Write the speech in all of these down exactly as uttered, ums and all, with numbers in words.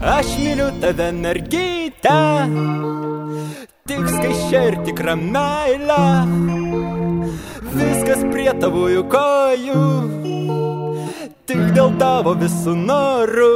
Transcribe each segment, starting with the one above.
Aš myliu tave, mergytę, tik skaisčia ir tikra meilė. Viskas prie tavųjų kojų, tik dėl tavo visų norų.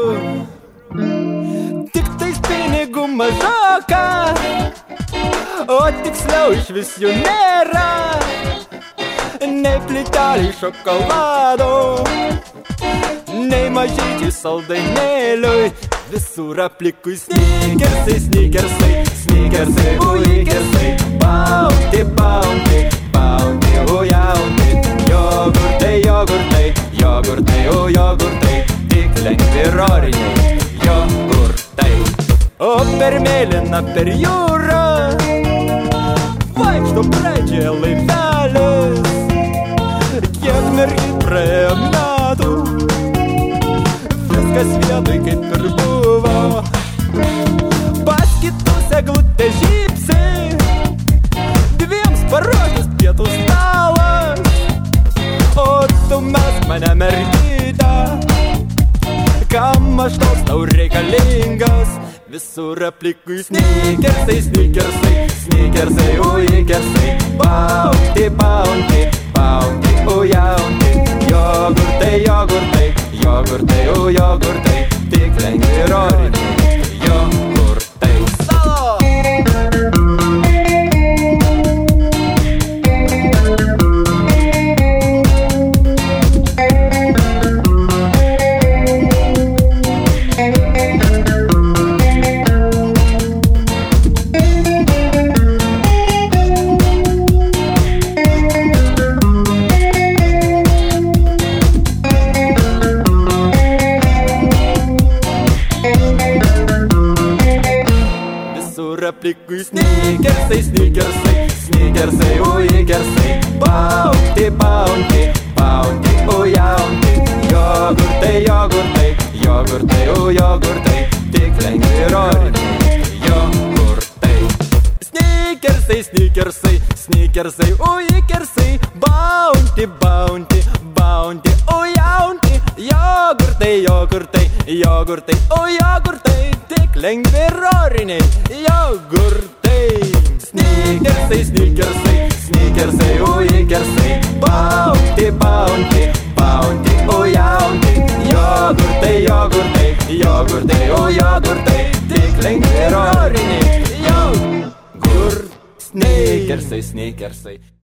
Tik tais pinigų mažoka, o tiksliau iš vis jų nėra. Nei plyteliai šokolado, nei mažyčiai saldainėliui. Visur aplinkui sneakersai, sneakersai, sneakersai, uikersai. Bounty, bounty, bounty, ujauti. Jogurtai, jogurtai, jogurtai, o jogurtai. Tik lengvi roriniai jogurtai. O per mėlyną, per jūrą vaikšto pradžioje laivelis. Kiek mergi praėjo metų, viskas vietoj kaip ir buvo. Pas kitus eglutė žypsi, dviems paruoštas pietų stalas. O tu mesk mane, mergytę, kam aš toks tau reikalingas? Visur aplinkui sneakersai, sneakersai, sneakersai, uikersai. Bounty, bounty, bounty, ujauti. Jogurtai, jogurtai, jogurtai, o jogurtai. Tik lengvi roriniai jogurtai. Salo! Aplinkui sneakersai, sneakersai, sneakersai, uikersai. Bounty, bounty, bounty, ujauti. Jogurtai, jogurtai, jogurtai, o jogurtai. Tik lengvi roriniai jogurtai. Sneakersai, sneakersai, sneakersai, uikersai. Bounty, bounty, bounty, ujauti. Jogurtai, jogurtai, jogurtai, o jogurtai. Tik lengvi roriniai jogurtai. Sneakersai, sneakersai, sneakersai, uikersai. Bounty, bounty, bounty, ujauti. Jogurtai, jogurtai, jogurtai, o jogurtai. Tik lengvi roriniai jogurtai. Sneakersai, sneakersai.